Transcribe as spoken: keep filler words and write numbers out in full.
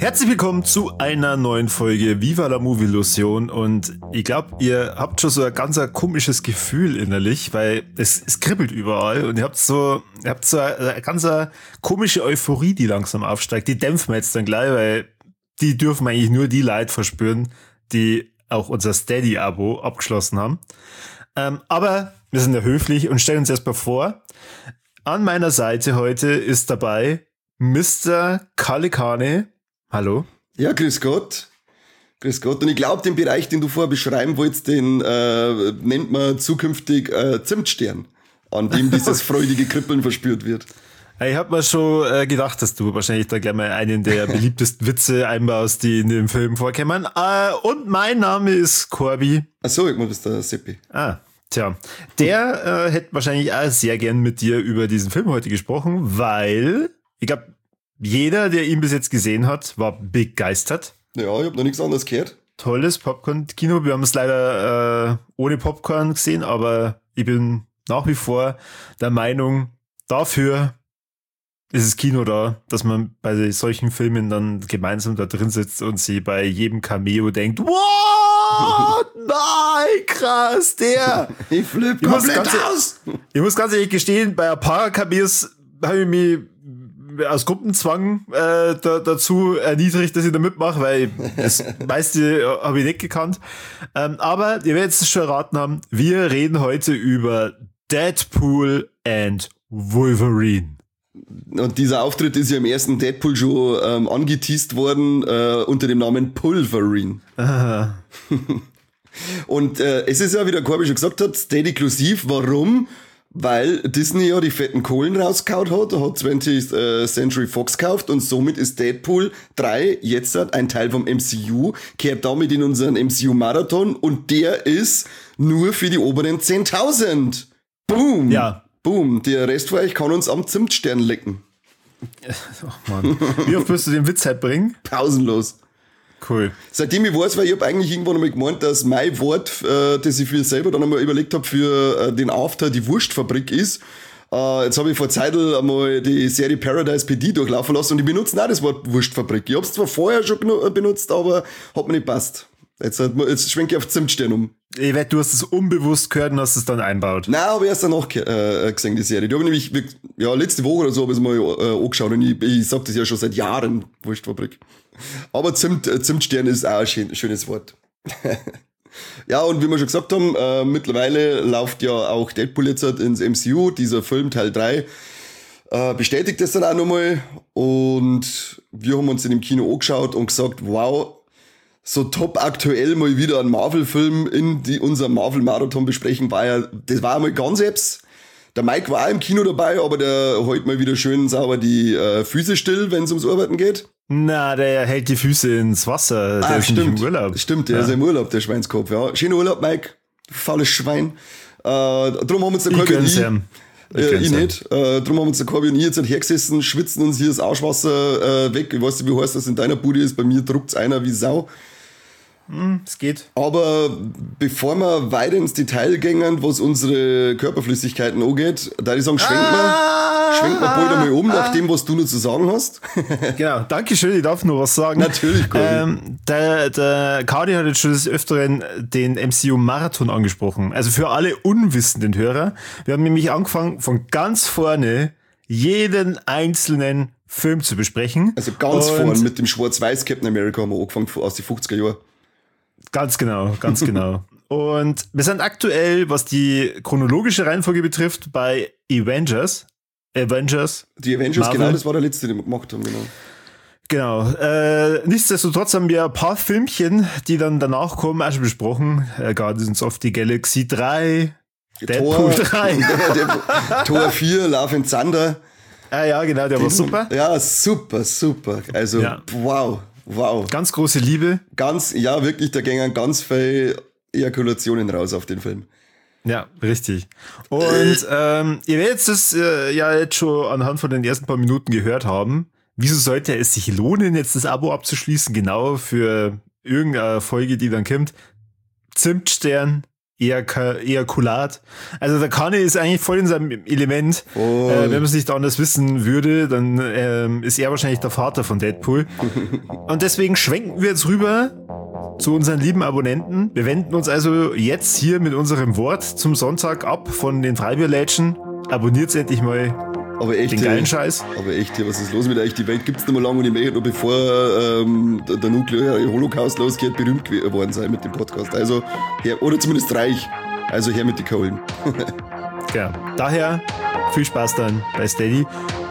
Herzlich willkommen zu einer neuen Folge Viva la Movie Illusion und ich glaube, ihr habt schon so ein ganz ein komisches Gefühl innerlich, weil es, es kribbelt überall und ihr habt so, ihr habt so eine, eine ganz eine komische Euphorie, die langsam aufsteigt. Die dämpfen wir jetzt dann gleich, weil die dürfen eigentlich nur die Leute verspüren, die auch unser Steady-Abo abgeschlossen haben. Ähm, aber wir sind ja höflich und stellen uns erstmal vor. An meiner Seite heute ist dabei Mister Kalle Kane. Hallo. Ja, grüß Gott. Grüß Gott. Und ich glaube, den Bereich, den du vorher beschreiben wolltest, den äh, nennt man zukünftig äh, Zimtstern, an dem dieses freudige Kribbeln verspürt wird. Ich habe mir schon äh, gedacht, dass du wahrscheinlich da gleich mal einen der beliebtesten Witze einbaust, die in dem Film vorkommen. Äh, und mein Name ist Corby. Ach so, ich meine, das ist der Seppi. Ah, tja. Der äh, hätte wahrscheinlich auch sehr gern mit dir über diesen Film heute gesprochen, weil, ich glaube, jeder, der ihn bis jetzt gesehen hat, war begeistert. Ja, ich habe noch nichts anderes gehört. Tolles Popcorn-Kino. Wir haben es leider äh, ohne Popcorn gesehen, aber ich bin nach wie vor der Meinung, dafür ist das Kino da, dass man bei solchen Filmen dann gemeinsam da drin sitzt und sie bei jedem Cameo denkt, wow, nein, krass, der. Ich flipp komplett ganz, aus. Ich muss ganz ehrlich gestehen, bei ein paar Cameos habe ich mich aus Gruppenzwang äh, da, dazu erniedrigt, dass ich da mitmache, weil das meiste habe ich nicht gekannt. Ähm, aber ihr werdet es schon erraten haben, wir reden heute über Deadpool and Wolverine. Und dieser Auftritt ist ja im ersten Deadpool schon ähm, angeteased worden äh, unter dem Namen Pulverine. Aha. Und äh, es ist ja, wie der Corby schon gesagt hat, Steady-inklusiv. Warum? Weil Disney ja die fetten Kohlen rausgehauen hat, hat twentieth Century Fox gekauft und somit ist Deadpool drei jetzt ein Teil vom M C U, kehrt damit in unseren M C U-Marathon und der ist nur für die oberen zehntausend. Boom! Ja. Boom! Der Rest von euch kann uns am Zimtstern lecken. Oh Mann. Wie oft wirst du den Witz halt bringen? Pausenlos. Cool. Seitdem ich weiß, weil ich habe eigentlich irgendwann einmal gemeint, dass mein Wort, äh, das ich für selber dann einmal überlegt habe, für äh, den After die Wurstfabrik ist. Äh, jetzt habe ich vor Zeit einmal die Serie Paradise P D durchlaufen lassen und ich benutze auch das Wort Wurstfabrik. Ich habe es zwar vorher schon benutzt, aber hat mir nicht passt. Jetzt, jetzt schwenke ich auf Zimtstern um. Ich wette, du hast es unbewusst gehört und hast es dann einbaut. Nein, aber erst danach äh, gesehen, die Serie. Die habe ich nämlich, ja, letzte Woche oder so habe ich es mal äh, angeschaut und ich, ich sag das ja schon seit Jahren, Wurstfabrik. Aber Zimt, äh, Zimtstern ist auch ein schön, schönes Wort. Ja, und wie wir schon gesagt haben, äh, mittlerweile läuft ja auch Deadpool jetzt ins M C U, dieser Film Teil drei äh, bestätigt das dann auch nochmal und wir haben uns den im Kino angeschaut und gesagt, wow, so top aktuell mal wieder ein Marvel-Film in die, unserem Marvel-Marathon besprechen, war ja, das war einmal ganz selbst. Der Mike war auch im Kino dabei, aber der hält mal wieder schön sauber die äh, Füße still, wenn es ums Arbeiten geht. Na, der hält die Füße ins Wasser, der Ah, ist stimmt. nicht im Urlaub. Stimmt, der ja. ist im Urlaub, der Schweinskopf, ja. Schöner Urlaub, Mike. Faules Schwein. Äh, drum haben wir uns der Ich Corby und gönn's ich, ihm. Ich äh, gönn's ich ihm. nicht, äh, drum haben wir uns der Corby und ich jetzt halt hergesessen, schwitzen uns hier das Arschwasser äh, weg. Ich weiß nicht, wie heißt das in deiner Bude ist, bei mir druckt's einer wie Sau. Es geht. Aber bevor wir weiter ins Detail gehen, was unsere Körperflüssigkeiten angeht, da ich sagen, schwenk mal, Ah, schwenk mal bald einmal um, nach dem, was du noch zu sagen hast. Genau, danke schön, ich darf nur was sagen. Natürlich, Corby. ähm, Der, der Cardi hat jetzt schon des Öfteren den M C U-Marathon angesprochen. Also für alle unwissenden Hörer. Wir haben nämlich angefangen, von ganz vorne jeden einzelnen Film zu besprechen. Also ganz Und vorn mit dem schwarz-weiß Captain America haben wir angefangen aus den fünfziger Jahren. Ganz genau, ganz genau. Und wir sind aktuell, was die chronologische Reihenfolge betrifft, bei Avengers. Avengers. Die Avengers, Marvel. genau, das war der letzte, den wir gemacht haben, genau. Genau. Äh, nichtsdestotrotz haben wir ein paar Filmchen, die dann danach kommen, auch schon besprochen. Äh, Guardians of the Galaxy drei, Deadpool Tor, drei. der, Tor vier, Love and Thunder. Ah ja, genau, der war super. Ja, super, super. Also, Ja. wow, wow. Ganz große Liebe. Ganz, ja, wirklich, da gingen ganz viele Ejakulationen raus auf den Film. Ja, richtig. Und ähm, ihr werdet das äh, ja jetzt schon anhand von den ersten paar Minuten gehört haben. Wieso sollte es sich lohnen, jetzt das Abo abzuschließen, genau für irgendeine Folge, die dann kommt? Zimtstern, Ejakulat. Also der Kanye ist eigentlich voll in seinem Element. Oh. Äh, wenn man es nicht anders wissen würde, dann ähm, ist er wahrscheinlich der Vater von Deadpool. Und deswegen schwenken wir jetzt rüber zu unseren lieben Abonnenten. Wir wenden uns also jetzt hier mit unserem Wort zum Sonntag ab von den Freibierlädchen. Abonniert's endlich mal aber echt, den geilen Scheiß. Aber echt, was ist los mit euch? Die Welt gibt's nicht mehr lange und ich möchte noch bevor ähm, der, der nukleare Holocaust losgeht, berühmt geworden sein mit dem Podcast. Also, her, oder zumindest reich. Also her mit die Kohlen. Ja, daher viel Spaß dann bei Steady